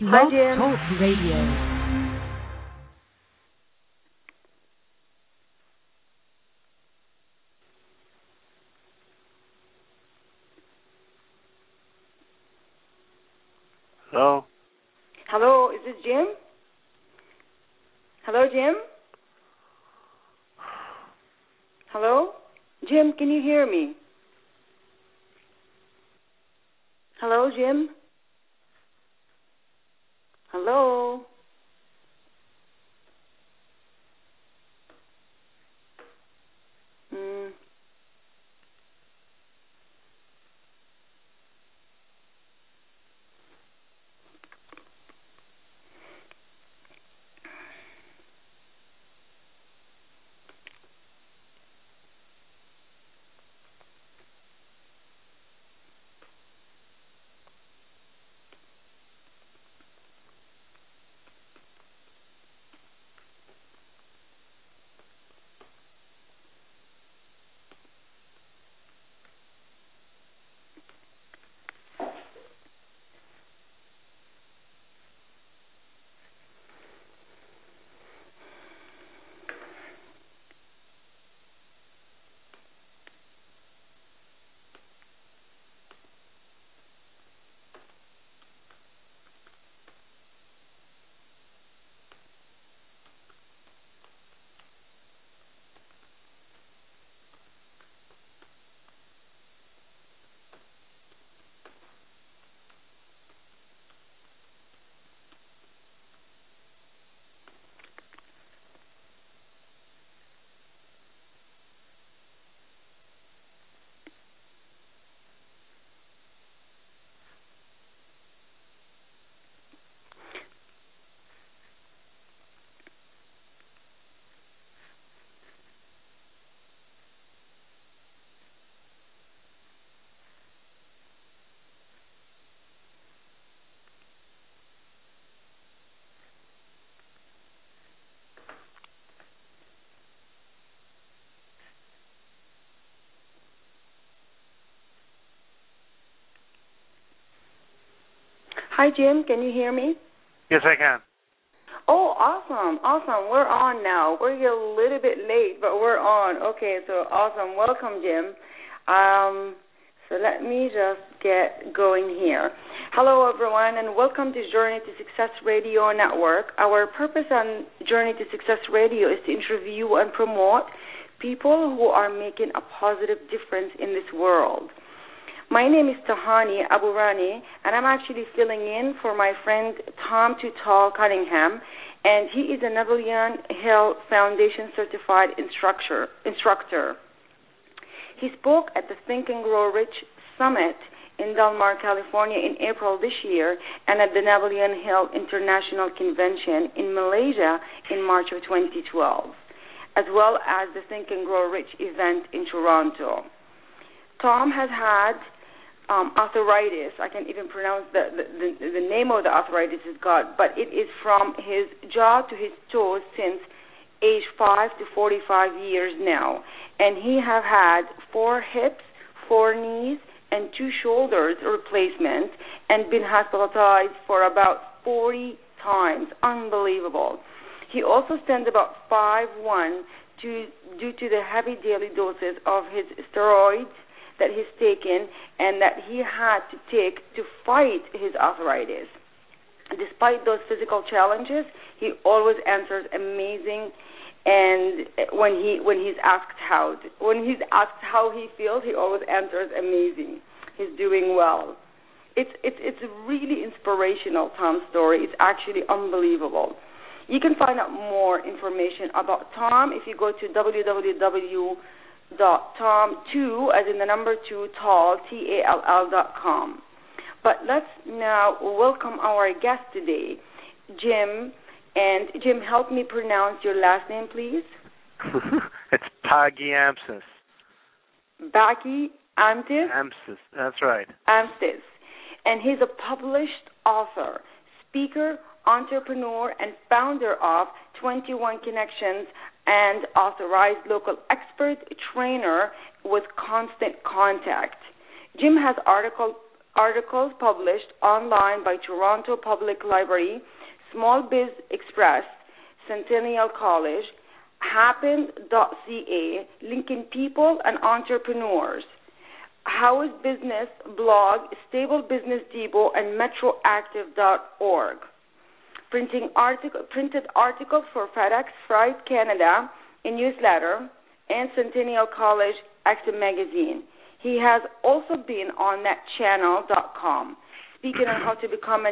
Hi, Jim. Talk Radio. Hello? Hello, is this Jim? Hello, Jim? Hello? Jim, can you hear me? Hello, Jim? Hello? Mm. Hi, Jim. Can you hear me? Yes, I can. Oh, awesome. Awesome. We're on now. We're a little bit late, but we're on. Okay, so awesome. Welcome, Jim. So let me just get going here. Hello, everyone, and welcome to Journey to Success Radio Network. Our purpose on Journey to Success Radio is to interview and promote people who are making a positive difference in this world. My name is Tahani Aburani, and I'm actually filling in for my friend Tom Tutal Cunningham, and he is a Napoleon Hill Foundation certified instructor. He spoke at the Think and Grow Rich Summit in Del Mar, California in April this year, and at the Napoleon Hill International Convention in Malaysia in March of 2012, as well as the Think and Grow Rich event in Toronto. Tom has had arthritis. I can't even pronounce the name of the arthritis he's got, but it is from his jaw to his toes since age 5 to 45 years now. And he have had 4 hips, 4 knees, and 2 shoulders replacements, and been hospitalized for about 40 times. Unbelievable. He also stands about 5'1" due to the heavy daily doses of his steroids that he's taken and that he had to take to fight his arthritis. Despite those physical challenges, he always answers amazing. And when he's asked how he feels, he always answers amazing. He's doing well. It's really inspirational, Tom's story. It's actually unbelievable. You can find out more information about Tom if you go to www.tom2, as in the number 2, tall, TALL.com. But let's now welcome our guest today, Jim. And Jim, help me pronounce your last name, please. It's Pagiamsis. Baki Amtis? Amsis, that's right. Amtis. And he's a published author, speaker, entrepreneur, and founder of 21 Connections and authorized local expert trainer with Constant Contact. Jim has articles articles published online by Toronto Public Library, Small Biz Express, Centennial College, Happen.ca, linking people and entrepreneurs, Howard Business Blog, Stable Business Depot, and MetroActive.org. Printed articles for FedEx, Freight Canada, a newsletter, and Centennial College Active Magazine. He has also been on netchannel.com, speaking on how to become a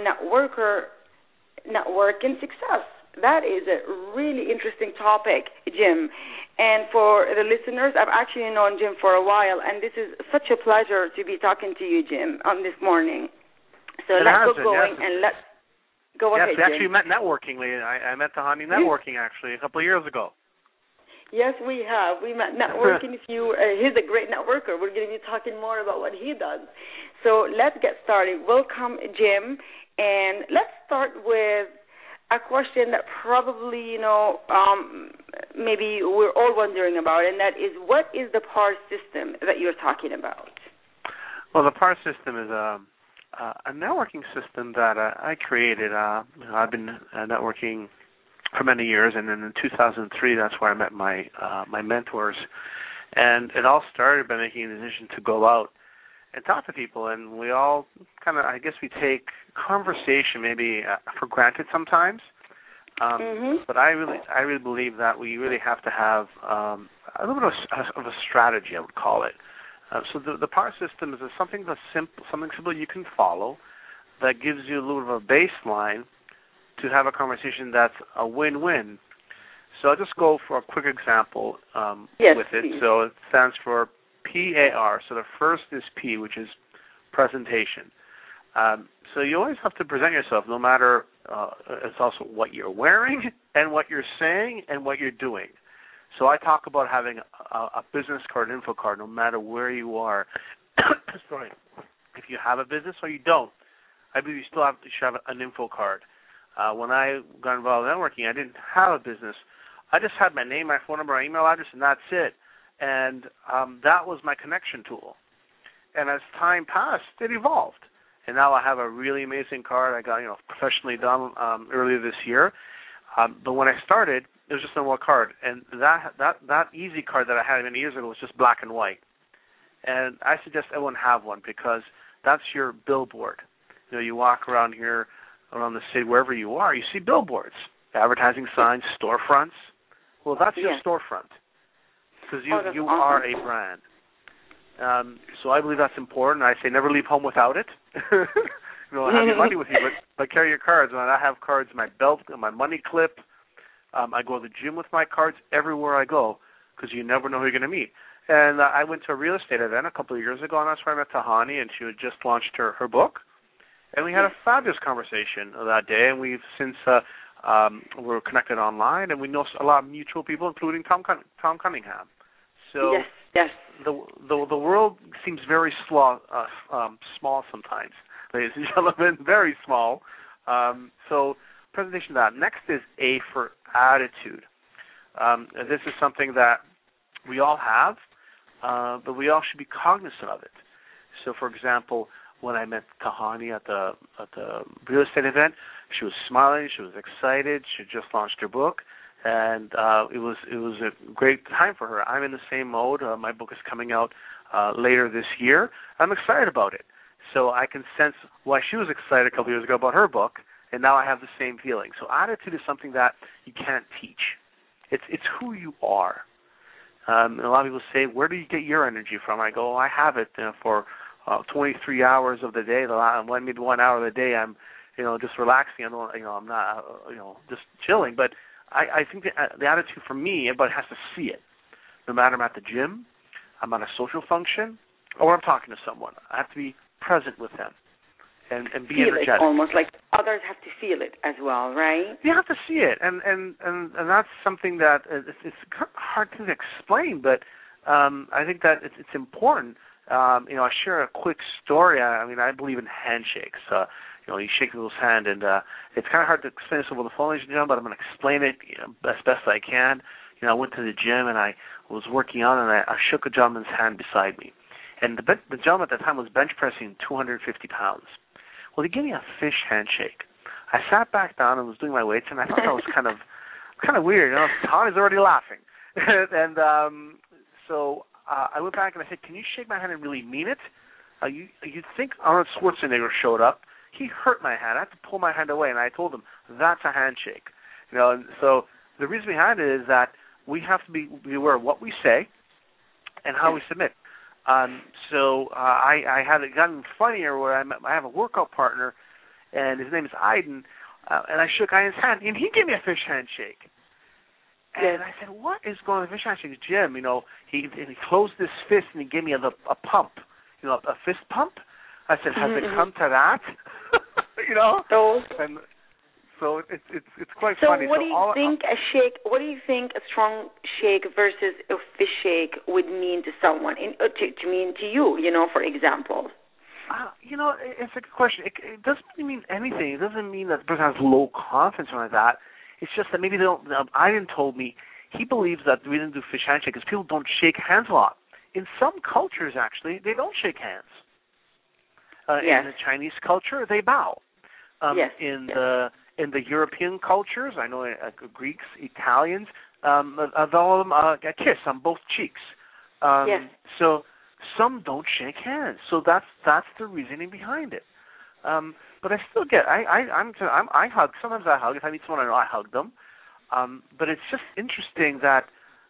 networking success. That is a really interesting topic, Jim. And for the listeners, I've actually known Jim for a while, and this is such a pleasure to be talking to you, Jim, on this morning. So let's go going, and let's go ahead, Jim. Yes, we actually met networking. I met Tahani networking, actually, a couple of years ago. Yes, we have. We met networking. He's a great networker. We're going to be talking more about what he does. So let's get started. Welcome, Jim. And let's start with a question that probably, maybe we're all wondering about, and that is, what is the PAR system that you're talking about? Well, the PAR system is a networking system that I created. I've been networking for many years, and then in 2003, that's where I met my mentors. And it all started by making a decision to go out and talk to people, and we all kind of, I guess we take conversation maybe for granted sometimes, but I really believe that we really have to have a little bit of a strategy, I would call it. So the PAR system is something simple you can follow that gives you a little bit of a baseline to have a conversation that's a win-win. So I'll just go for a quick example with it. Please. So it stands for PAR. So the first is P, which is presentation. So you always have to present yourself, no matter, it's also what you're wearing and what you're saying and what you're doing. So I talk about having a business card, info card, no matter where you are. Sorry. If you have a business or you don't, I believe you should have an info card. When I got involved in networking, I didn't have a business. I just had my name, my phone number, my email address, and that's it. And that was my connection tool. And as time passed, it evolved. And now I have a really amazing card I got, professionally done earlier this year. But when I started, it was just a one card. And that easy card that I had many years ago was just black and white. And I suggest everyone have one, because that's your billboard. You walk around here, around the city, wherever you are, you see billboards, advertising signs, storefronts. Well, that's your storefront, because you awesome. are a brand. So I believe that's important. I say never leave home without it. Have your money with you, but carry your cards. I have cards in my belt, in my money clip. I go to the gym with my cards everywhere I go, because you never know who you're going to meet. And I went to a real estate event a couple of years ago, and that's where I met Tahani, and she had just launched her book. And we had a fabulous conversation that day, and we've since we're connected online, and we know a lot of mutual people, including Tom Cunningham. So yes. The world seems very small sometimes, ladies and gentlemen, very small. So presentation of that. Next is A for attitude. This is something that we all have, but we all should be cognizant of it. So, for example, when I met Tahani at the real estate event, she was smiling, she was excited, she just launched her book, and it was a great time for her. I'm in the same mode. My book is coming out later this year. I'm excited about it. So I can sense why she was excited a couple years ago about her book, and now I have the same feeling. So attitude is something that you can't teach. It's who you are. And a lot of people say, where do you get your energy from? I go, I have it for 23 hours of the day, maybe 1 hour of the day, I'm, just relaxing. I'm not, just chilling. But I think the attitude for me, everybody has to see it. No matter I'm at the gym, I'm at a social function, or I'm talking to someone, I have to be present with them and be feel energetic. It almost like others have to feel it as well, right? You have to see it, and that's something that it's hard to explain, but I think that it's important. I share a quick story. I believe in handshakes. You shake people's hand, and it's kind of hard to explain this over the phone, ladies and gentlemen, but I'm going to explain it as best I can. I went to the gym, and I was working out, and I shook a gentleman's hand beside me. and the gentleman at the time was bench pressing 250 pounds. Well, he gave me a fish handshake. I sat back down and was doing my weights, and I thought that was kind of weird. Tahani's already laughing, and so I went back and I said, "Can you shake my hand and really mean it?" You'd think Arnold Schwarzenegger showed up. He hurt my hand. I had to pull my hand away, and I told him that's a handshake. And so the reason behind it is that we have to be aware of what we say and how we submit. So I had it gotten funnier where I have a workout partner, and his name is Aiden, and I shook Aiden's hand, and he gave me a fish handshake. And I said, "What is going on with fish handshake?" Jim, he closed his fist and he gave me a pump, a fist pump. I said, "Has it come to that?" And so it's quite funny. So what do you think what do you think a strong shake versus a fish shake would mean to someone? To mean to you, for example. It's a good question. It doesn't really mean anything. It doesn't mean that the person has low confidence or like that. It's just that maybe they don't. Aiden told me he believes that we didn't do fish handshake because people don't shake hands a lot. In some cultures, actually, they don't shake hands. In the Chinese culture, they bow. In the European cultures, I know Greeks, Italians, they'll kiss on both cheeks. So some don't shake hands. So that's the reasoning behind it. But I still get I hug. Sometimes I hug. If I meet someone I know, I hug them. But it's just interesting that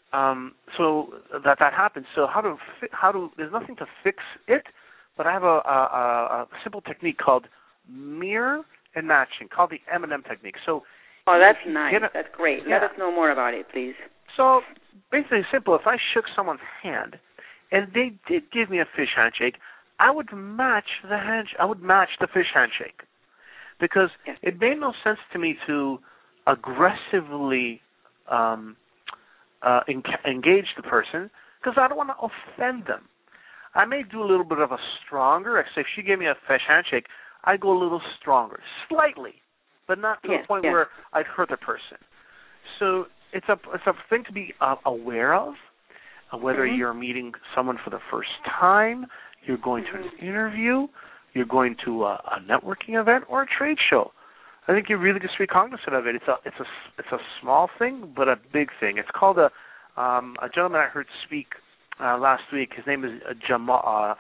that happens. So how to there's nothing to fix it, but I have a simple technique called mirror and matching, called the M&M technique. So that's nice. That's great. Let us know more about it, please. So basically simple. If I shook someone's hand and they did give me a fish handshake, I would match the fish handshake, because it made no sense to me to aggressively engage the person, because I don't want to offend them. I may do a little bit of a stronger. Say if she gave me a fish handshake, I'd go a little stronger, slightly, but not to the point where I'd hurt the person. So it's a thing to be aware of, whether you're meeting someone for the first time, you're going to an interview, you're going to a networking event or a trade show. I think you really just be cognizant of it. It's a small thing, but a big thing. It's called a gentleman I heard speak last week. His name is Jamal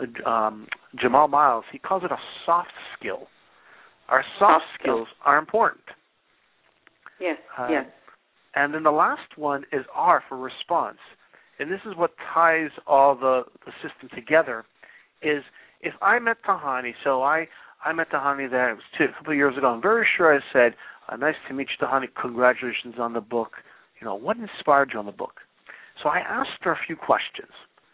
Miles. He calls it a soft skill. Our soft skills are important. Yes. And then the last one is R for response. And this is what ties all the system together, is if I met Tahani, so I met Tahani there, it was a couple of years ago, I'm very sure I said, "Nice to meet you, Tahani, congratulations on the book. What inspired you on the book?" So I asked her a few questions.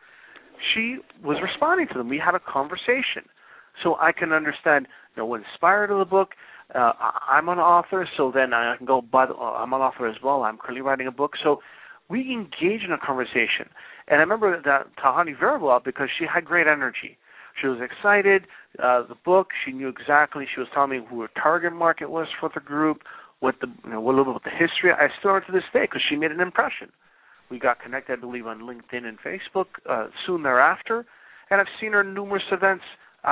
She was responding to them. We had a conversation. So I can understand, what inspired her the book. I'm an author, so then I can go, I'm an author as well. I'm currently writing a book. So we engaged in a conversation. And I remember that Tahani very well because she had great energy. She was excited. The book, she knew exactly. She was telling me who her target market was for the group, a little bit about the history. I still her to this day because she made an impression. We got connected, I believe, on LinkedIn and Facebook soon thereafter. And I've seen her in numerous events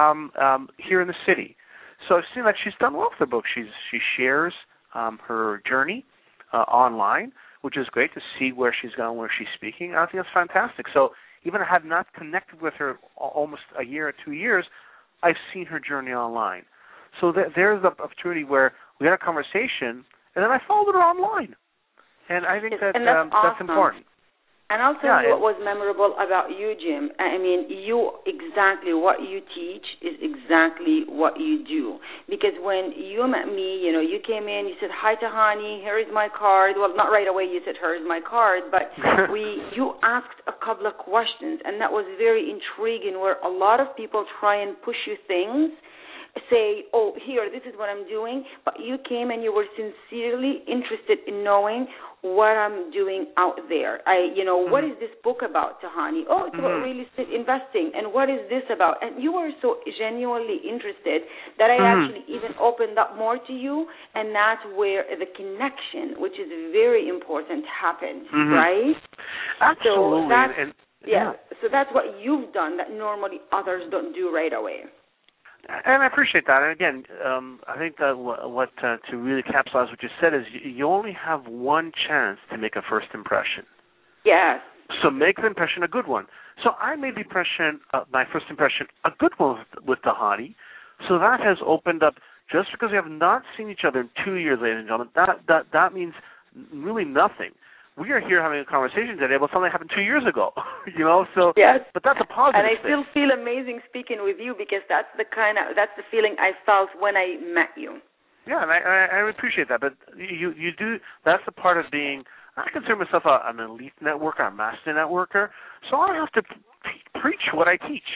here in the city. So I've seen that she's done well with the book. She shares her journey online, which is great to see where she's going, where she's speaking. I think that's fantastic. So even if I have not connected with her almost a year or 2 years, I've seen her journey online. So there's the opportunity where we had a conversation, and then I followed her online. And I think that's important. And I'll tell you what was memorable about you, Jim. I mean, exactly what you teach is exactly what you do. Because when you met me, you came in, you said, "Hi, Tahani, here is my card." Well, not right away you said, "Here is my card," but you asked a couple of questions, and that was very intriguing, where a lot of people try and push you things, say, "Oh, here, this is what I'm doing," but you came and you were sincerely interested in knowing what I'm doing out there. What is this book about, Tahani? Oh, it's about real estate investing. And what is this about? And you were so genuinely interested that I actually even opened up more to you, and that's where the connection, which is very important, happened, right? Absolutely. So Yeah. So that's what you've done that normally others don't do right away. And I appreciate that. And again, I think that what to really capsulize what you said is you only have one chance to make a first impression. Yes. So make the impression a good one. So I made the impression, my first impression, a good one with Tahani. So that has opened up. Just because we have not seen each other in 2 years, ladies and gentlemen, that means really nothing. We are here having a conversation today about something that happened 2 years ago, So, yes. But that's a positive thing. And I still feel amazing speaking with you because that's the feeling I felt when I met you. Yeah, and I appreciate that. But you do. That's a part of being. I consider myself an elite networker, a master networker. So I have to preach what I teach.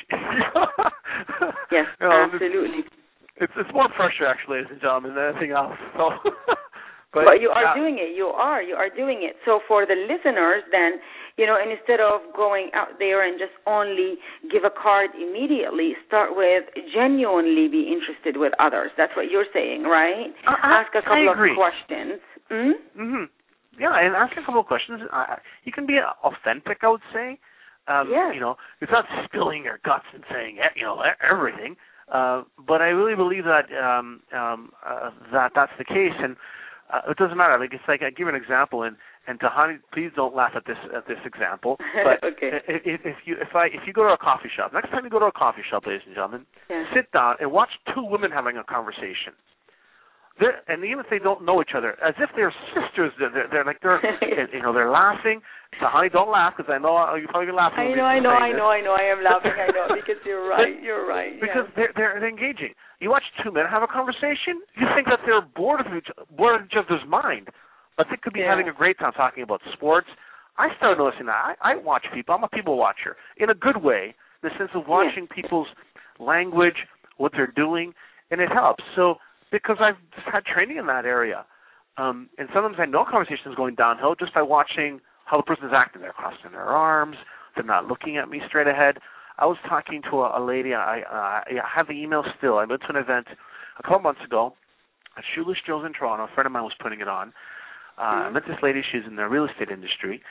Yes, absolutely. It's more pressure, actually, ladies and gentlemen, than anything else. So. But you are doing it. You are doing it. So for the listeners, then, and instead of going out there and just only give a card immediately, start with genuinely be interested with others. That's what you're saying, right? Ask a couple of questions. Mm-hmm. Yeah, and ask a couple of questions. You can be authentic, I would say. Yes. It's not spilling your guts and saying, everything. But I really believe that that's the case, and it doesn't matter. Like it's like I give an example, and Tahani, please don't laugh at this example. But okay. if you go to a coffee shop, next time you go to a coffee shop, ladies and gentlemen, sit down and watch two women having a conversation. And even if they don't know each other, as if they're sisters, they're they're laughing. Tahani, don't laugh because I know you're probably laughing. I know. I am laughing. I know because you're right. You're right. Because they're engaging. You watch two men have a conversation. You think that they're bored of each other's mind, but they could be having a great time talking about sports. I started noticing that. I watch people. I'm a people watcher in a good way, in the sense of watching people's language, what they're doing, and it helps. So. Because I've just had training in that area. And sometimes I know conversations going downhill just by watching how the person is acting. They're crossing their arms. They're not looking at me straight ahead. I was talking to a lady. I have the email still. I went to an event a couple months ago at Shoeless Joe's in Toronto. A friend of mine was putting it on. I met this lady. She's in the real estate industry.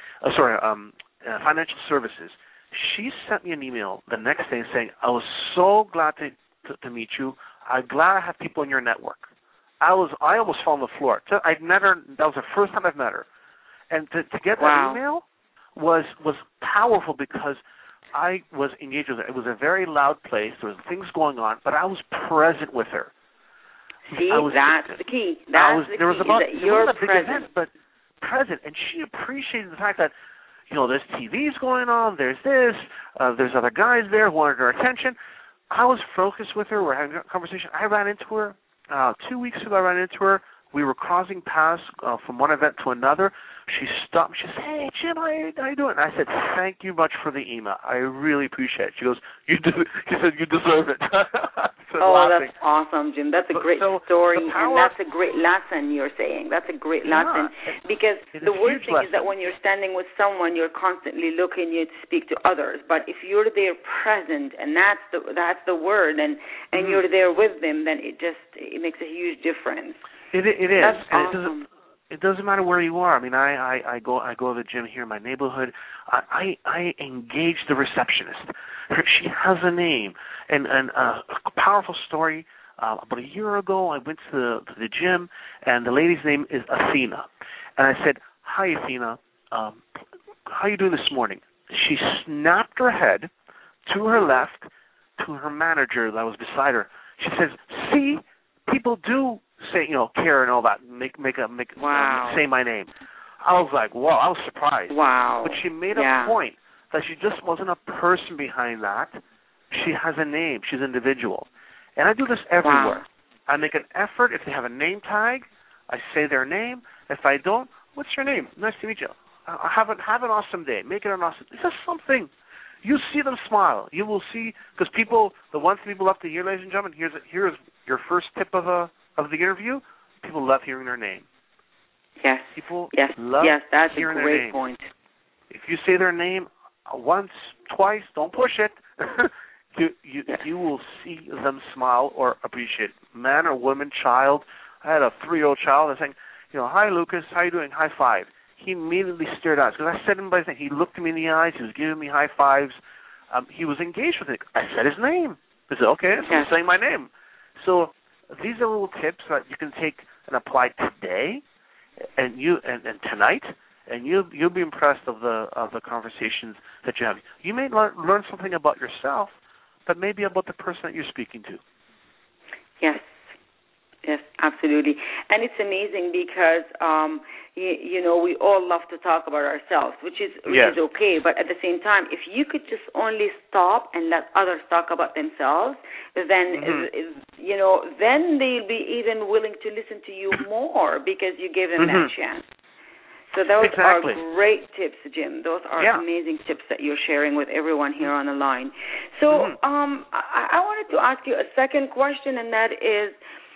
Financial services. She sent me an email the next day saying, I was so glad to meet you. I'm glad I have people in your network. I almost fell on the floor. That was the first time I've met her. And to get that email was powerful because I was engaged with her. It was a very loud place. There was things going on, but I was present with her. See, that's the key. There was a big event, but present. And she appreciated the fact that, there's TVs going on, there's this, there's other guys there who wanted her attention. I was focused with her. We're having a conversation. I ran into her 2 weeks ago. I ran into her. We were crossing paths from one event to another. She stopped. She said, "Hey, Jim, how you doing?" And I said, "Thank you much for the email. I really appreciate it." She goes, "You do." She said, "You deserve it." That's awesome, Jim. That's a great story, and that's a great lesson you're saying. That's a great lesson because the worst thing is that when you're standing with someone, you're constantly looking to speak to others. But if you're there present, and that's the word, and you're there with them, then it makes a huge difference. It is. That's awesome. It doesn't matter where you are. I mean, I go to the gym here in my neighborhood. I engage the receptionist. She has a name and a powerful story. About a year ago, I went to the gym, and the lady's name is Athena. And I said, "Hi, Athena. How are you doing this morning?" She snapped her head to her left to her manager that was beside her. She says, "See, people do say, care and all that, say my name." I was like, whoa, I was surprised. Wow. But she made a point that she just wasn't a person behind that. She has a name. She's an individual. And I do this everywhere. I make an effort. If they have a name tag, I say their name. If I don't, what's your name? Nice to meet you. Have an awesome day. Make it an awesome day. It's just something. You see them smile. You will see, because the ones people love to hear, ladies and gentlemen, here's your first tip of the interview. People love hearing their name. Yes. People love that's hearing a their great name. point. If you say their name once, twice, don't push it. You will see them smile or appreciate it. Man or woman, child. I had a 3-year-old child and saying, "Hi Lucas, how you doing?" High five. he immediately stared out. Because I said him by his name. He looked me in the eyes. He was giving me high fives. He was engaged with it. I said his name. He said, okay, so I'm saying my name. So these are little tips that you can take and apply today and tonight, and you'll be impressed of the conversations that you have. You may learn something about yourself, but maybe about the person that you're speaking to. Yes, absolutely. And it's amazing because, we all love to talk about ourselves, which is okay. But at the same time, if you could just only stop and let others talk about themselves, then, then they'll be even willing to listen to you more because you gave them that chance. So those are great tips, Jim. Those are amazing tips that you're sharing with everyone here on the line. So I wanted to ask you a second question, and that is,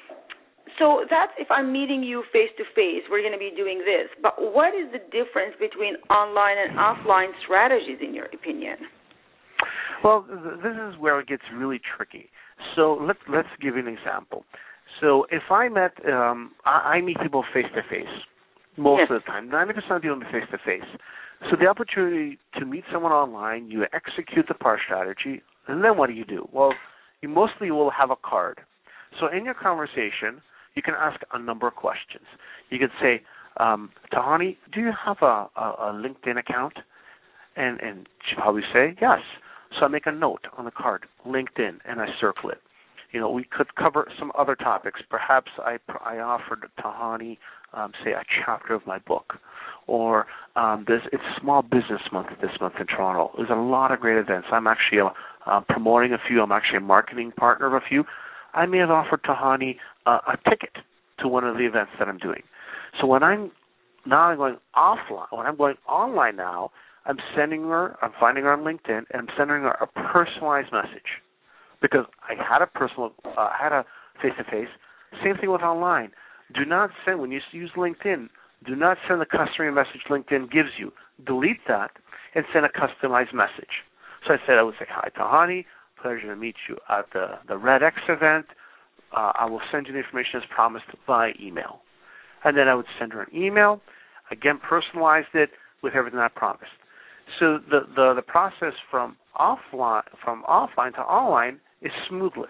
so that's if I'm meeting you face-to-face, we're going to be doing this. But what is the difference between online and offline strategies, in your opinion? Well, this is where it gets really tricky. So let's give you an example. So if I meet people face-to-face most of the time. 90% of people meet face-to-face. So the opportunity to meet someone online, you execute the PAR strategy, and then what do? Well, you mostly will have a card. So in your conversation, you can ask a number of questions. You could say, Tahani, do you have a LinkedIn account? And she'll probably say, yes. So I make a note on the card, LinkedIn, and I circle it. We could cover some other topics. Perhaps I offered Tahani, say, a chapter of my book. Or it's Small Business Month this month in Toronto. There's a lot of great events. I'm actually promoting a few. I'm actually a marketing partner of a few. I may have offered Tahani a ticket to one of the events that I'm doing. So when I'm going offline, when I'm going online now, I'm finding her on LinkedIn, and I'm sending her a personalized message. Because I had a face-to-face. Same thing with online. Do not send, when you use LinkedIn, do not send the customary message LinkedIn gives you. Delete that and send a customized message. So I would say, hi, Tahani, pleasure to meet you at the Red X event. I will send you the information as promised via email. And then I would send her an email, again, personalized it with everything I promised. So the process from offline to online is smoothless.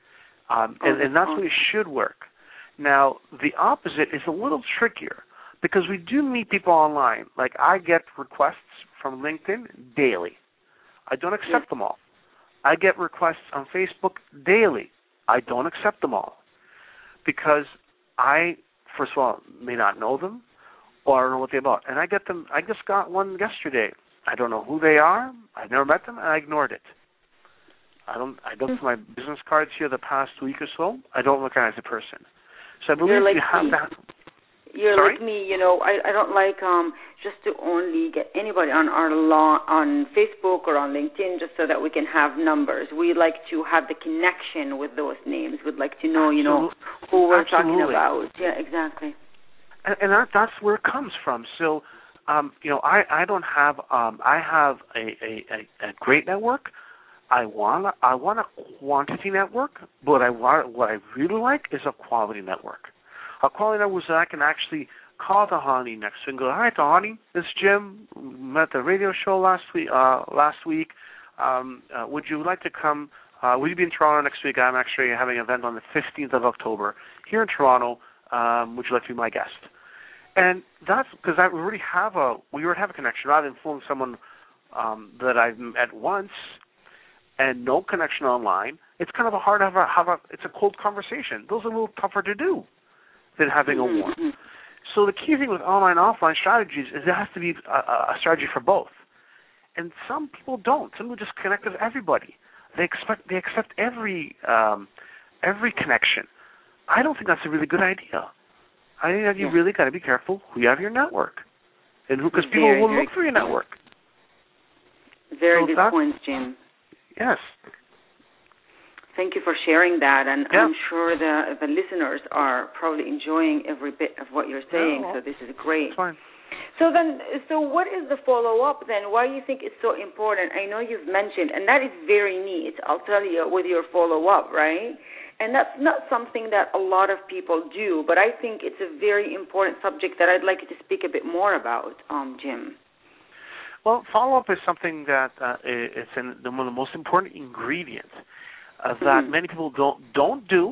And that's the way it should work. Now, the opposite is a little trickier because we do meet people online. Like I get requests from LinkedIn daily. I don't accept them all. I get requests on Facebook daily. I don't accept them all because I, first of all, may not know them or I don't know what they're about. And I get them. I just got one yesterday. I don't know who they are. I've never met them, and I ignored it. I go through my business cards here the past week or so. I don't recognize the person. So I believe you have that. You're like me, I don't like just to only get anybody on on Facebook or on LinkedIn just so that we can have numbers. We like to have the connection with those names. We'd like to know, who we're talking about. Yeah, exactly. And that's where it comes from. So, I don't have. I have a great network. I want a quantity network, but what I really like is a quality network. A quality network so I can actually call Tahani next week and go, hi, Tahani, this is Jim. We met at the radio show last week. Would you like to come? Will you be in Toronto next week? I'm actually having an event on the 15th of October here in Toronto. Would you like to be my guest? And that's because we already have a connection. Rather than fooling someone that I've met once and no connection online, it's kind of hard to it's a cold conversation. Those are a little tougher to do than having a warm. So the key thing with online and offline strategies is it has to be a strategy for both. And some people don't. Some people just connect with everybody. They accept every connection. I don't think that's a really good idea. I think that you really got to be careful who you have in your network, and because people will look for your network. Very good points, Jim. Yes. Thank you for sharing that, and I'm sure the listeners are probably enjoying every bit of what you're saying. So this is great. That's fine. So what is the follow-up then? Why do you think it's so important? I know you've mentioned, and that is very neat, I'll tell you, with your follow-up, right? And that's not something that a lot of people do, but I think it's a very important subject that I'd like you to speak a bit more about, Jim. Well, follow-up is something that it's one of the most important ingredients that many people don't do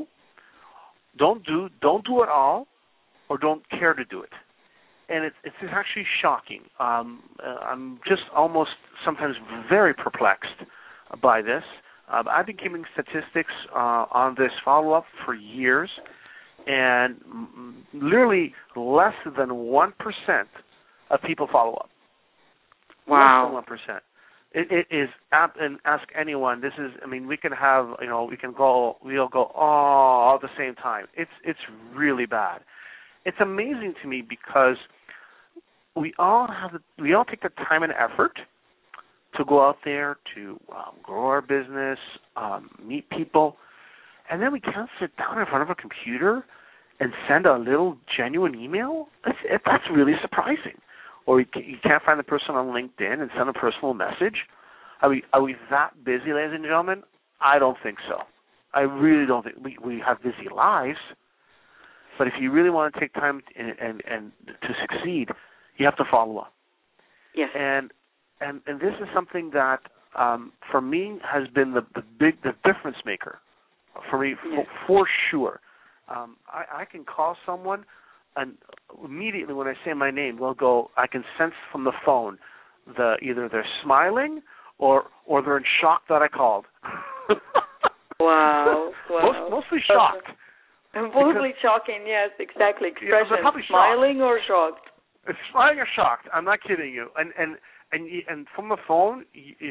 at all, or don't care to do it. And it's actually shocking. I'm just almost sometimes very perplexed by this. I've been keeping statistics on this follow-up for years, and literally less than 1% of people follow up. Wow. Less than 1%. It is, and ask anyone. This is, I mean, we can have, we'll go all at the same time. It's really bad. It's amazing to me because we all take the time and effort to go out there to grow our business, meet people, and then we can't sit down in front of a computer and send a little genuine email. That's really surprising. Or you can't find the person on LinkedIn and send a personal message. Are we that busy, ladies and gentlemen? I don't think so. I really don't think. We have busy lives, but if you really want to take time and to succeed, you have to follow up. Yes. And this is something that for me has been the difference maker for me. Yes. For sure. I can call someone, and immediately when I say my name, they'll go. I can sense from the phone either they're smiling or they're in shock that I called. Wow. Mostly shocked. Mostly shocking. Yes, exactly. Expression. They're probably smiling or shocked. It's smiling or shocked. I'm not kidding you. And from the phone, if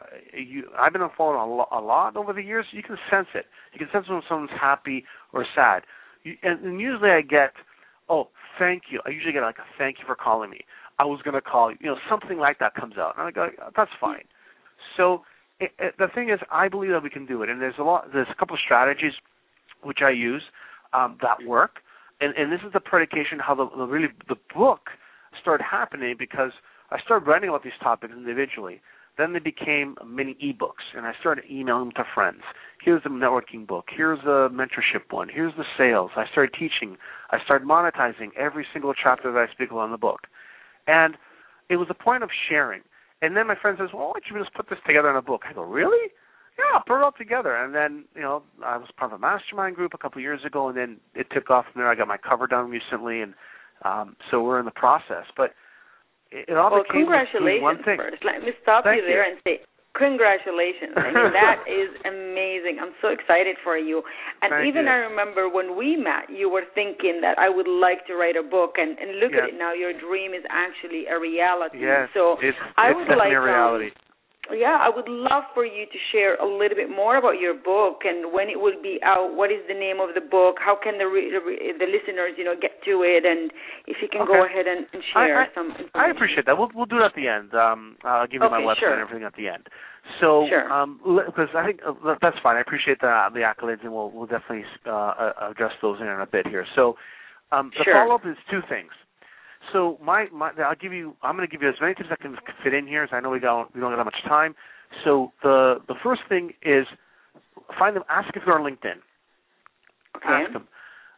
I've been on the phone a lot over the years. You can sense it. You can sense when someone's happy or sad. And usually I get, oh, thank you. I usually get like a thank you for calling me. I was going to call you. Something like that comes out. And I go, that's fine. So the thing is, I believe that we can do it. And there's a couple of strategies which I use that work. And this is the predication how the book started happening, because I started writing about these topics individually. Then they became mini ebooks, and I started emailing them to friends. Here's the networking book. Here's the mentorship one. Here's the sales. I started teaching. I started monetizing every single chapter that I speak about in the book. And it was a point of sharing. And then my friend says, well, why don't you just put this together in a book? I go, really? Yeah, put it all together. And then, I was part of a mastermind group a couple of years ago, and then it took off from there. I got my cover done recently, and so we're in the process. But it all became one thing. First. Let me stop you there and say congratulations. I mean, that is amazing. I'm so excited for you. And I remember when we met, you were thinking that I would like to write a book, and look at it now. Your dream is actually a reality. Yes, so it's I would definitely a reality. I would love for you to share a little bit more about your book and when it will be out. What is the name of the book? How can the listeners, get to it? And if you can go ahead and share some information. I appreciate that. We'll do it at the end. I'll give you my website and everything at the end. So, because I think that's fine. I appreciate the accolades, and we'll definitely address those in a bit here. So, the follow-up is two things. So I'm going to give you as many tips I can fit in here, as I know we don't have that much time. So the first thing is find them. Ask if they're on LinkedIn. Okay. Ask them.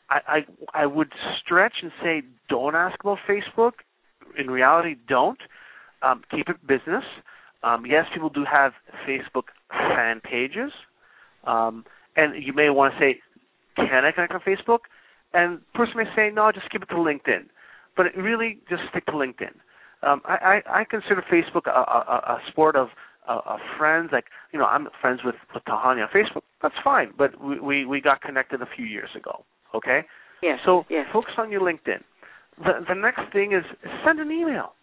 I would stretch and say don't ask about Facebook. In reality, don't. Keep it business. Yes, people do have Facebook fan pages, and you may want to say, can I connect on Facebook? And the person may say, no, just keep it to LinkedIn. But really, just stick to LinkedIn. I consider Facebook a sport of friends. Like, I'm friends with Tahani on Facebook. That's fine. But we got connected a few years ago. Okay? Yes. So focus on your LinkedIn. The next thing is send an email.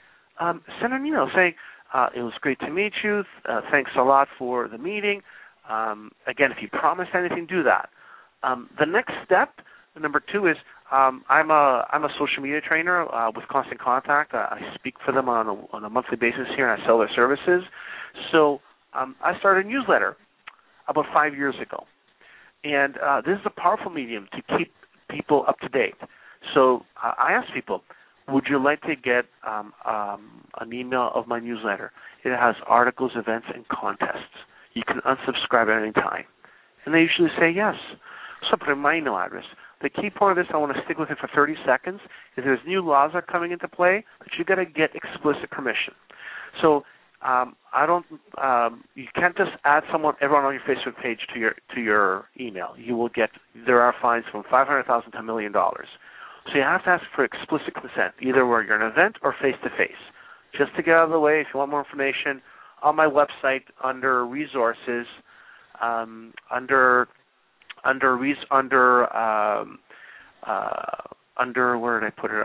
Send an email saying, it was great to meet you. Thanks a lot for the meeting. Again, if you promised anything, do that. The next step, number 2, is I'm a social media trainer with Constant Contact. I speak for them on a monthly basis here, and I sell their services. So I started a newsletter about 5 years ago, and this is a powerful medium to keep people up to date. So I ask people, would you like to get an email of my newsletter? It has articles, events, and contests. You can unsubscribe at any time. And they usually say yes. So I put in my email address. The key part of this, I want to stick with it for 30 seconds, is there's new laws that are coming into play that you got to get explicit permission. So you can't just add everyone on your Facebook page to your email. There are fines from $500,000 to $1 million. So you have to ask for explicit consent, either where you're an event or face-to-face. Just to get out of the way, if you want more information, on my website under resources, under where did I put it?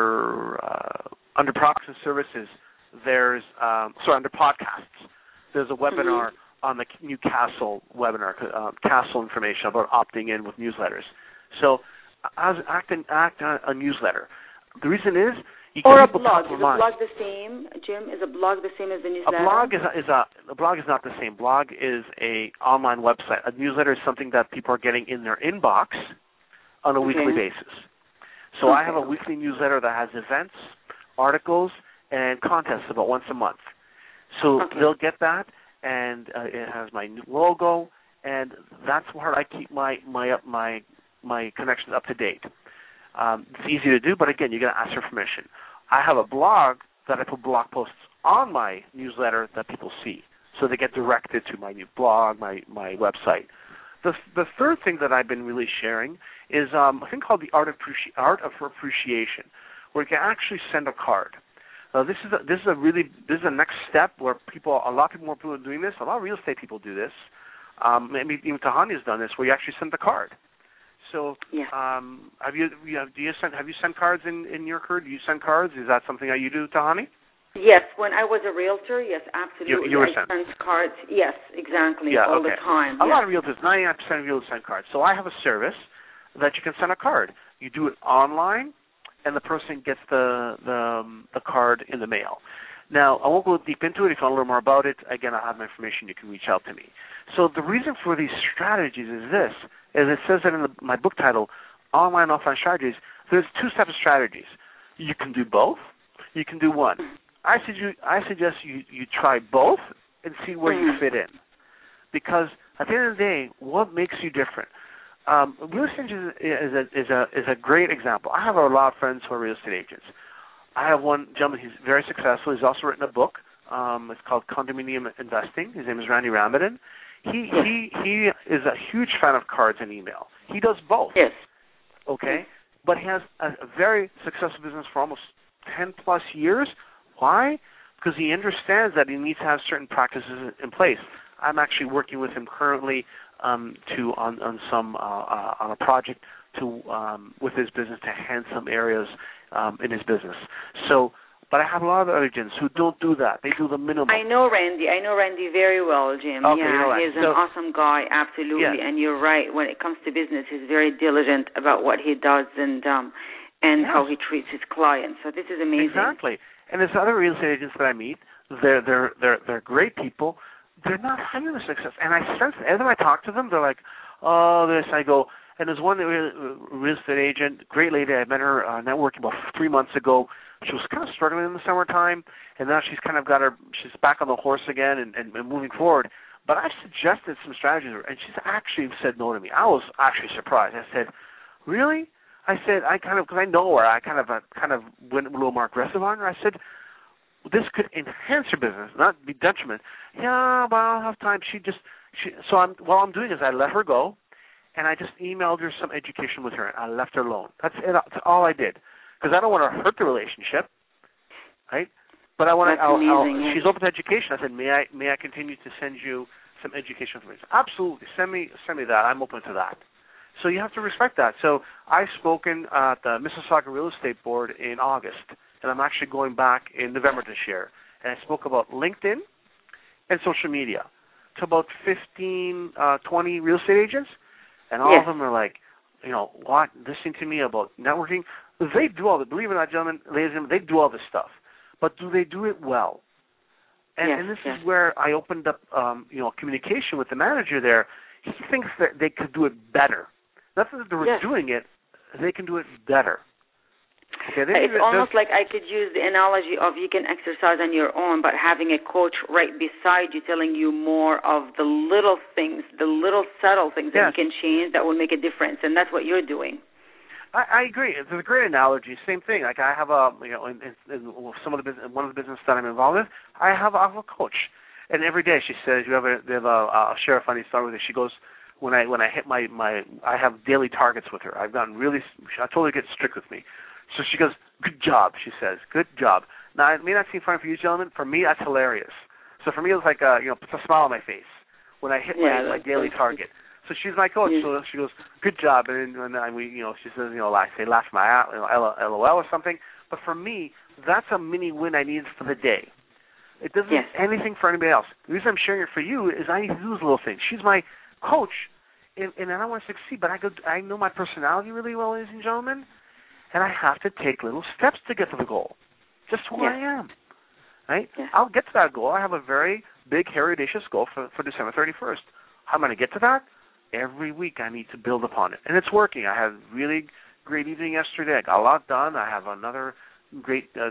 Under products and services, there's under podcasts, there's a webinar on the new Castle webinar, Castle information about opting in with newsletters. So act on a newsletter. The reason is you or get a blog. Is a mind. blog the same, Jim? Is a blog the same as the newsletter? A blog is not the same. Blog is a online website. A newsletter is something that people are getting in their inbox on a weekly basis. So I have a weekly newsletter that has events, articles, and contests about once a month. So they'll get that, and it has my logo, and that's where I keep my connections up to date. It's easy to do, but again, you got to ask for permission. I have a blog that I put blog posts on my newsletter that people see, so they get directed to my new blog, my website. The third thing that I've been really sharing is a thing called the Art of Appreciation, where you can actually send a card. This is a next step where a lot of people are doing this. A lot of real estate people do this. Maybe even Tahani has done this, where you actually send the card. So, have you sent cards in your career? Do you send cards? Is that something that you do, Tahani? Yes, when I was a realtor, yes, absolutely. You were I sent cards. Yes, exactly, all the time. A lot of realtors, 99% of realtors send cards. So I have a service that you can send a card. You do it online, and the person gets the card in the mail. Now, I won't go deep into it. If you want to learn more about it, again, I'll have my information. You can reach out to me. So the reason for these strategies is this, as it says that in my book title, Online and Offline Strategies, there's two types of strategies. You can do both. You can do one. I suggest you try both and see where you fit in. Because at the end of the day, what makes you different? Real estate is a great example. I have a lot of friends who are real estate agents. I have one gentleman, he's very successful. He's also written a book. It's called Condominium Investing. His name is Randy Ramadan. He is a huge fan of cards and email. He does both. Yes. Okay? But he has a very successful business for almost 10-plus years. Why? Because he understands that he needs to have certain practices in place. I'm actually working with him currently on a project with his business to enhance some areas in his business. So, but I have a lot of agents who don't do that. They do the minimum. I know Randy very well, Jim. Okay, yeah, he's an awesome guy, absolutely. Yeah. And you're right. When it comes to business, he's very diligent about what he does and how he treats his clients. So this is amazing. Exactly. And there's other real estate agents that I meet. They're great people. They're not having the success. And I sense as I talk to them, they're like, oh, this. I go, and there's one real estate agent, great lady. I met her networking about 3 months ago. She was kind of struggling in the summertime, and now she's kind of she's back on the horse again and moving forward. But I suggested some strategies, and she's actually said no to me. I was actually surprised. I said, really? I said, because I know her, I kind of went a little more aggressive on her. I said, this could enhance your business, not be detriment. Yeah, but I don't have time. What I'm doing is I let her go, and I just emailed her some education with her, and I left her alone. That's it. That's all I did, because I don't want to hurt the relationship, right? But I want to. She's open to education. I said, may I continue to send you some education information? Absolutely. Send me that. I'm open to that. So you have to respect that. So I've spoken at the Mississauga Real Estate Board in August, and I'm actually going back in November this year. And I spoke about LinkedIn and social media to about 15, 20 real estate agents, and all of them are like, what? Listening to me about networking. They do all believe it or not, gentlemen, ladies and gentlemen, they do all this stuff. But do they do it well? And this is where I opened up, communication with the manager there. He thinks that they could do it better. Not that they're doing it, they can do it better. It's almost like I could use the analogy of you can exercise on your own, but having a coach right beside you telling you more of the little things, the little subtle things that you can change that will make a difference, and that's what you're doing. I agree. It's a great analogy. Same thing. Like I have a, in some of the business, one of the business that I'm involved with, I have a coach, and every day she says, I'll share a funny story with her. She goes, when I hit I have daily targets with her. I told her to get strict with me. So she goes, good job, she says, good job. Now, it may not seem funny for you gentlemen. For me, that's hilarious. So for me, it's like, puts a smile on my face when I hit my daily target. So she's my coach. So she goes, good job. And she says, I say, laugh my out, LOL or something. But for me, that's a mini win I need for the day. It doesn't mean anything for anybody else. The reason I'm sharing it for you is I need to do those little things. She's my coach, and I want to succeed, but I know my personality really well, ladies and gentlemen, and I have to take little steps to get to the goal, just who I am, right? Yeah. I'll get to that goal. I have a very big, hairy, audacious goal for December 31st. How am I going to get to that? Every week I need to build upon it, and it's working. I had a really great evening yesterday. I got a lot done. I have another great day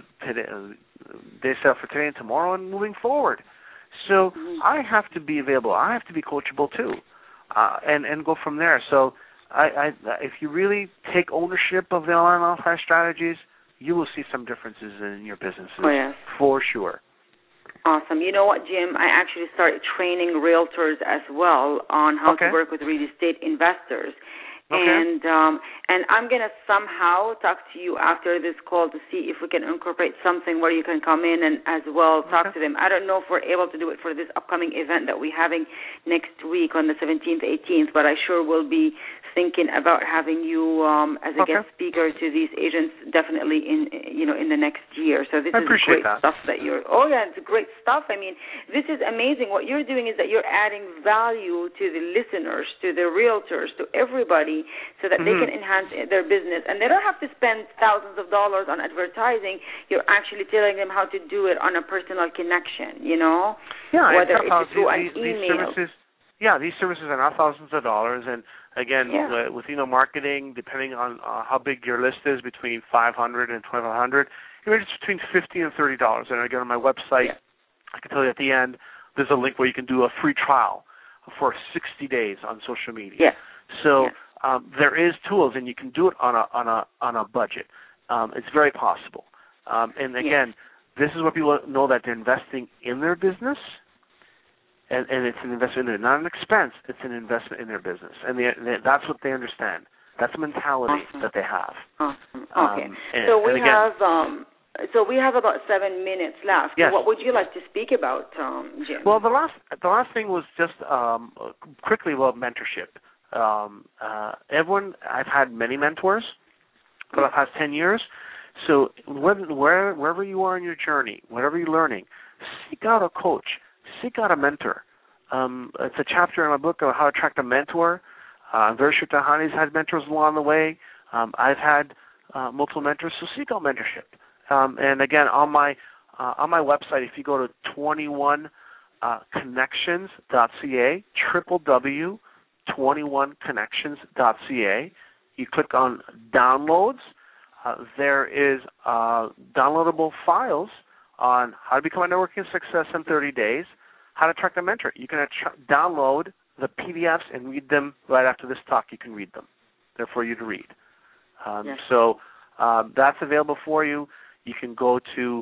set up for today and tomorrow and moving forward. So I have to be available. I have to be coachable too. And go from there. So if you really take ownership of the online offline strategies, you will see some differences in your businesses for sure. Awesome. You know what, Jim? I actually started training realtors as well on how to work with real estate investors. Okay. And I'm going to somehow talk to you after this call to see if we can incorporate something where you can come in and as well talk to them. I don't know if we're able to do it for this upcoming event that we're having next week on the 17th, 18th, but I sure will be thinking about having you as a guest speaker to these agents definitely in the next year. So this is great stuff that you're. Oh yeah, it's great stuff. I mean, this is amazing. What you're doing is that you're adding value to the listeners, to the realtors, to everybody, so that they can enhance their business. And they don't have to spend thousands of dollars on advertising. You're actually telling them how to do it on a personal connection, Yeah, whether it's through an email. These services are not thousands of dollars. And, again, with marketing, depending on how big your list is, between $500 and $2,500, it ranges between $50 and $30. And, again, on my website, I can tell you at the end, there's a link where you can do a free trial for 60 days on social media. Yeah. So there is tools, and you can do it on a budget. It's very possible. And again, this is what people know, that they're investing in their business, and it's an investment in it, not an expense. It's an investment in their business, and that's what they understand. That's the mentality that they have. Awesome. Okay. So we have about 7 minutes left. Yes. What would you like to speak about, Jim? Well, the last thing was just quickly about mentorship. I've had many mentors for the past 10 years. So wherever you are in your journey, whatever you're learning, seek out a coach, seek out a mentor. It's a chapter in my book on how to attract a mentor. Vershit Tahani's had mentors along the way. I've had multiple mentors, so seek out mentorship. And again, on my website, if you go to 21connections.ca, www.21connections.ca, you click on downloads. There is downloadable files on how to become a networking success in 30 days, how to attract a mentor. You can download the PDFs and read them right after this talk. You can read them. They're for you to read. So that's available for you. You can go to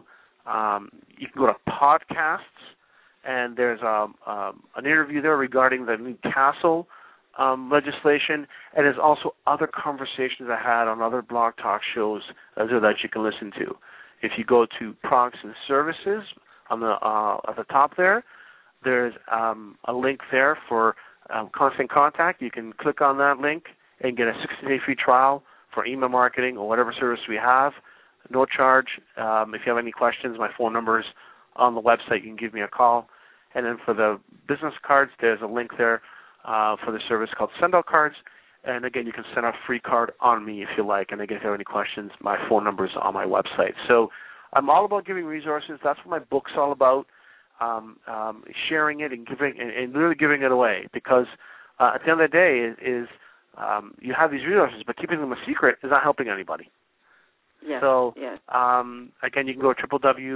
podcasts, and there's an interview there regarding the new Castle legislation, and there's also other conversations I had on other blog talk shows that you can listen to. If you go to products and services on the at the top there's a link there for constant contact. You can click on that link and get a 60-day free trial for email marketing or whatever service we have. No charge. If you have any questions, my phone number is on the website. You can give me a call. And then for the business cards, there's a link there for the service called Send Out Cards. And, again, you can send out a free card on me if you like. And, again, if you have any questions, my phone number is on my website. So I'm all about giving resources. That's what my book's all about, sharing it and really giving it away. Because at the end of the day is you have these resources, but keeping them a secret is not helping anybody. Yes. So, yes. Again, you can go to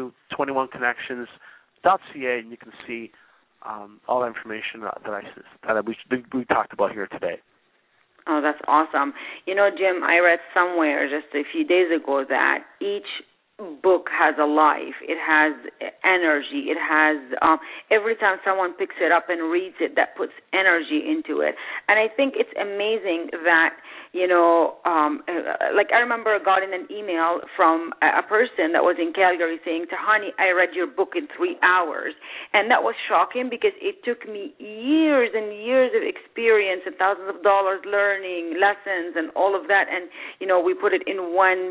www.21connections.ca and you can see all the information that we talked about here today. Oh, that's awesome. You know, Jim, I read somewhere just a few days ago that each book has a life. It has energy. It has every time someone picks it up and reads it, that puts energy into it. And I think it's amazing that, you know, like I remember I got in an email from a person that was in Calgary saying, Tahani, I read your book in 3 hours. And that was shocking because it took me years and years of experience and thousands of dollars learning lessons and all of that. And, you know, we put it in one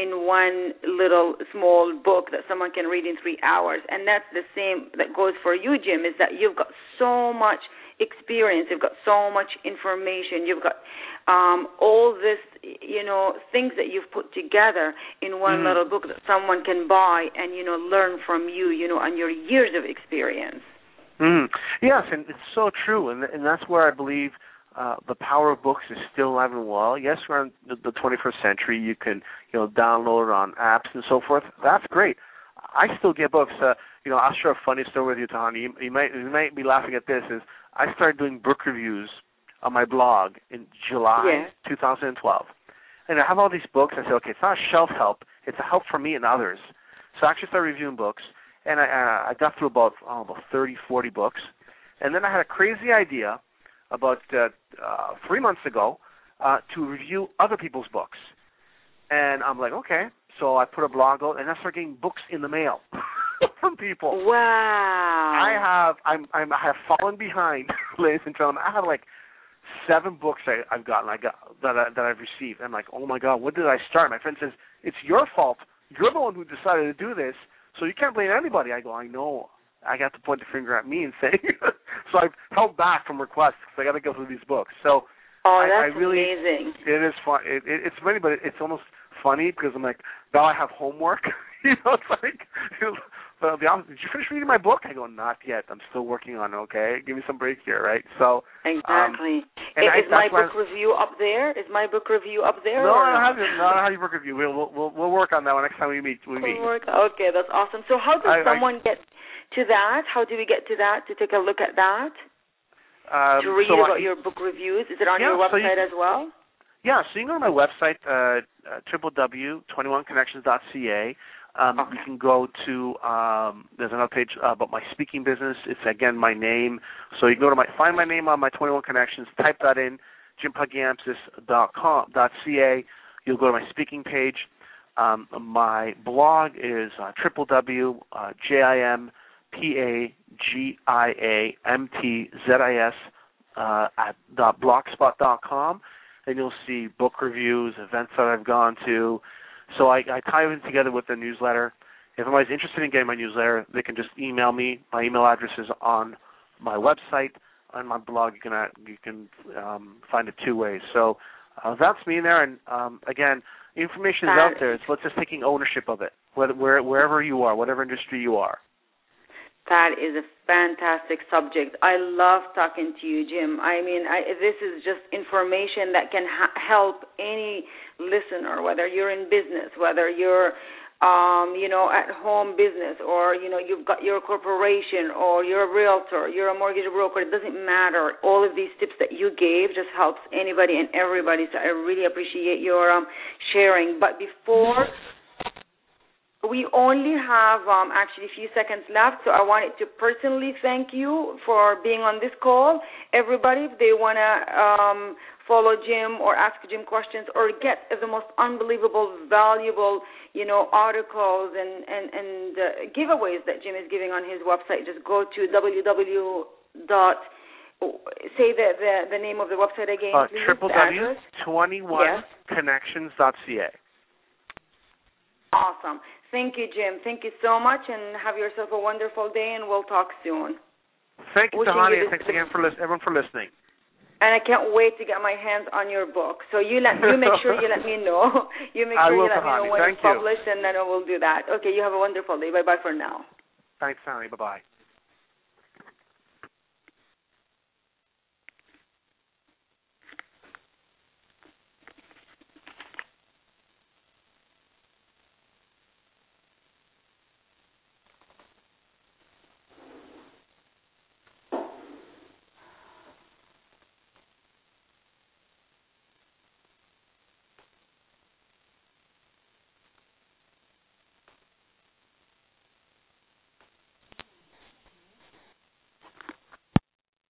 little small book that someone can read in 3 hours. And that's the same that goes for you, Jim, is that you've got so much experience, you've got so much information, you've got all this, you know, things that you've put together in one little book that someone can buy and, you know, learn from you, you know, and your years of experience. Yes, and it's so true, and that's where I believe the power of books is still alive and well. Yes, we're in the 21st century. You can, you know, download on apps and so forth. That's great. I still get books. You know, I'll share a funny story with you, Tahani. You might be laughing at this. Is I started doing book reviews on my blog in July 2012, and I have all these books. I said, okay, it's not shelf help. It's a help for me and others. So I actually started reviewing books, and I got through about 30, 40 books, and then I had a crazy idea about 3 months ago to review other people's books. And I'm like, okay. So I put a blog out, and I started getting books in the mail from people. Wow. I have fallen behind, ladies and gentlemen. I have like 7 books I've gotten. that I've received. I'm like, oh my God, when did I start? My friend says, it's your fault. You're the one who decided to do this, so you can't blame anybody. I go, I know. I got to point the finger at me and say, so I've held back from requests because I got to go through these books. So, that's I really, amazing. It is fun. It's funny, but it's almost funny because I'm like, now I have homework. You know, it's like, but I'll be honest, did you finish reading my book? I go, not yet. I'm still working on it. Okay, give me some break here, right? So exactly. Is my book review up there? Is my book review up there? No, I don't have it. No, I don't have your book review. We'll work on that one next time we meet. Okay, that's awesome. So how does someone get to that? How do we get to that, to take a look at that? To read about your book reviews? Is it on your website as well? Yeah, so you can go to my website, www.21connections.ca. You can go to, there's another page about my speaking business. It's, again, my name. So you can go to find my name on my 21 Connections, type that in, jimpagiamsis.ca. You'll go to my speaking page. My blog is jimpagiamtzis.blogspot.com, and you'll see book reviews, events that I've gone to. So I tie them together with the newsletter. If anybody's interested in getting my newsletter, they can just email me. My email address is on my website. On my blog, you can find it 2 ways. So that's me there. And again, information is out there. It's just taking ownership of it, wherever you are, whatever industry you are. That is a fantastic subject. I love talking to you, Jim. I mean, this is just information that can help any listener, whether you're in business, whether you're, at home business, or, you've got your corporation, or you're a realtor, you're a mortgage broker. It doesn't matter. All of these tips that you gave just helps anybody and everybody. So I really appreciate your sharing. But before... We only have actually a few seconds left, so I wanted to personally thank you for being on this call. Everybody, if they want to follow Jim or ask Jim questions or get the most unbelievable, valuable, articles and giveaways that Jim is giving on his website, just go to say the name of the website again, please. www.21connections.ca. Awesome. Thank you, Jim. Thank you so much, and have yourself a wonderful day, and we'll talk soon. Thank you, Tahani, and thanks again for everyone for listening. And I can't wait to get my hands on your book. So you make sure you let me know. You make sure you let me know when it's published, and then I will do that. Okay, you have a wonderful day. Bye-bye for now. Thanks, Tahani. Bye-bye.